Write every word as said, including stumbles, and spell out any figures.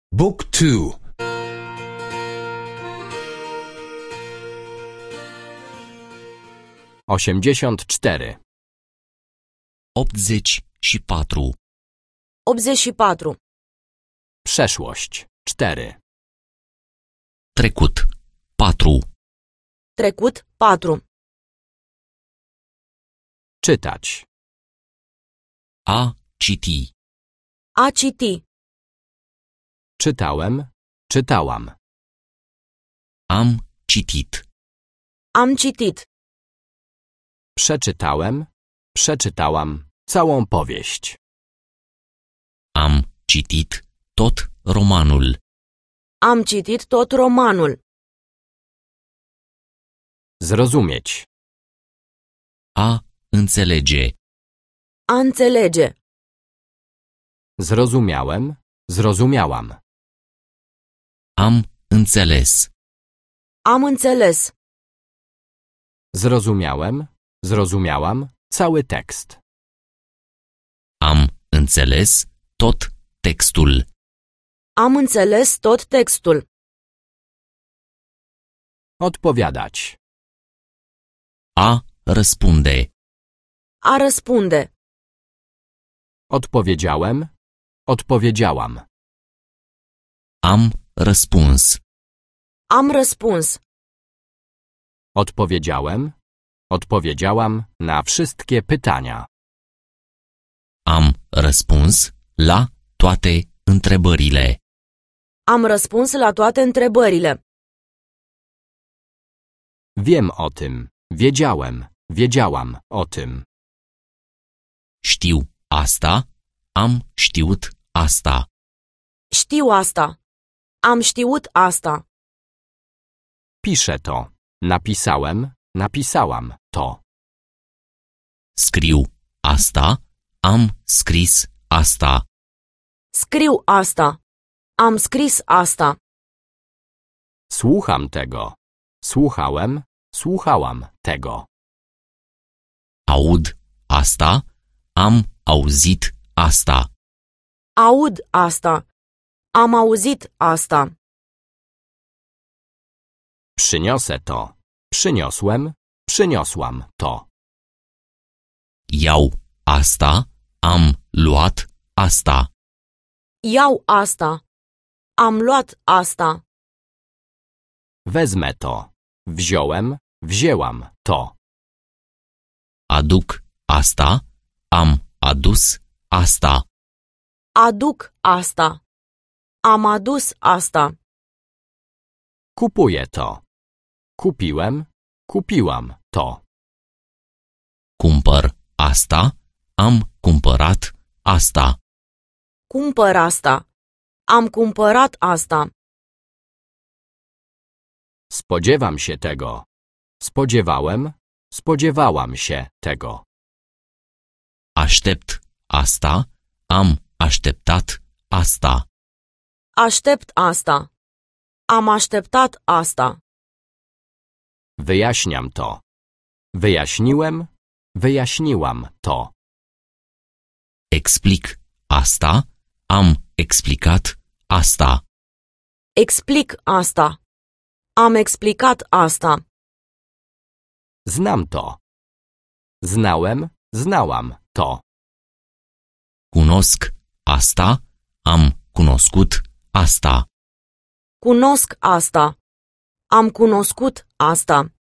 Book two. osiemdziesiąt cztery. optzeci și patru. optzeci și patru. Przeszłość. cztery. Trecut. patru. Trecut. patru. Czytać. A citi. A citi. Czytałem. Czytałam. Am citit. Am citit. Przeczytałem. Przeczytałam całą powieść. Am citit tot romanul. Am citit tot romanul. Zrozumieć. A înțelege. A înțelege. Zrozumiałem. Zrozumiałam. Am înțeles. Am înțeles. Zrozumiałem. Zrozumiałam cały tekst. Am înțeles tot textul. Am înțeles tot textul. Odpowiadać. A răspunde. A răspunde. Odpowiedziałem. Odpowiedziałam. Am răspuns. Am răspuns. Odpowiedziałem. Odpowiedziałam na wszystkie pytania. Am răspuns la toate întrebările. Am răspuns la toate întrebările. Wiem o tym. Wiedziałem. Wiedziałam o tym. Știu asta. Am știut asta. Știu asta. Am știut asta. Piszę to. Napisałem. Napisałam to. Scriu asta. Am scris asta. Scriu asta. Am scris asta. Słucham tego. Słuchałem. Słuchałam tego. Aud asta. Am auzit asta. Aud asta. Am auzit asta. Przyniosę to. Przyniosłem. Przyniosłam to. Iau asta. Am luat asta. Iau asta. Am luat asta. Wezmę to. Wziąłem. Wzięłam to. Aduc asta. Am adus asta. Aduc asta. Am adus asta. Kupuję to. Kupiłem. Kupiłam to. Cumpăr asta. Am cumpărat asta. Cumpăr asta. Am cumpărat asta. Spodziewam się tego. Spodziewałem. Spodziewałam się tego. Aștept asta. Am așteptat asta. Aștept asta. Am așteptat asta. Wyjaśniam to. Wyjaśniłem. Wyjaśniłam to. Explic asta. Am explicat asta. Explic asta. Am explicat asta. Znam to. Znałem. Znałam to. Cunosc asta. Am cunoscut asta. Cunosc asta. Am cunoscut asta.